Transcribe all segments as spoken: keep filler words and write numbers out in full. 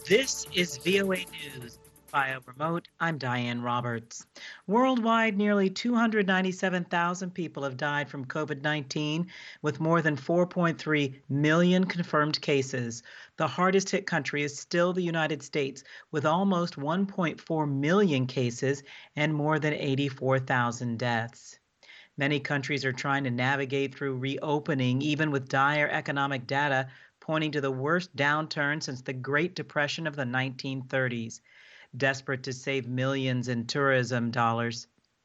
This is V O A News. Via remote, I'm Diane Roberts. Worldwide, nearly two hundred ninety-seven thousand people have died from COVID nineteen, with more than four point three million confirmed cases. The hardest hit country is still the United States, with almost one point four million cases and more than eighty-four thousand deaths. Many countries are trying to navigate through reopening, even with dire economic data pointing to the worst downturn since the Great Depression of the nineteen thirties. Desperate to save millions in tourism dollars,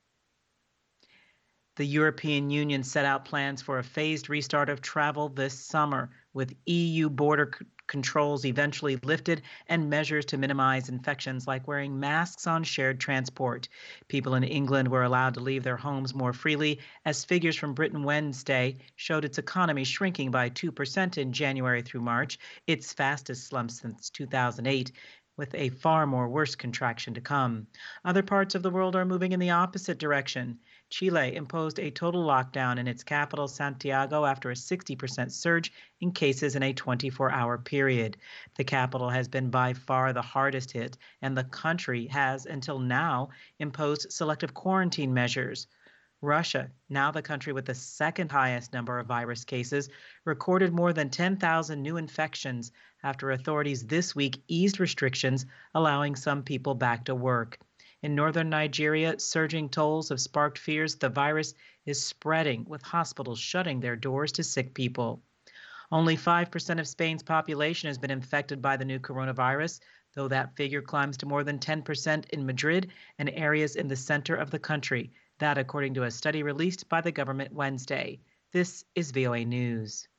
the European Union set out plans for a phased restart of travel this summer, with E U border c- controls eventually lifted and measures to minimize infections like wearing masks on shared transport. People in England were allowed to leave their homes more freely as figures from Britain Wednesday showed its economy shrinking by two percent in January through March, its fastest slump since two thousand eight, with a far more worse contraction to come. Other parts of the world are moving in the opposite direction. Chile imposed a total lockdown in its capital, Santiago, after a sixty percent surge in cases in a twenty-four hour period. The capital has been by far the hardest hit, and the country has, until now, imposed selective quarantine measures. Russia, now the country with the second highest number of virus cases, recorded more than ten thousand new infections after authorities this week eased restrictions, allowing some people back to work. In northern Nigeria, surging tolls have sparked fears the virus is spreading, with hospitals shutting their doors to sick people. Only five percent of Spain's population has been infected by the new coronavirus, though that figure climbs to more than ten percent in Madrid and areas in the center of the country. That, according to a study released by the government Wednesday. This is V O A News.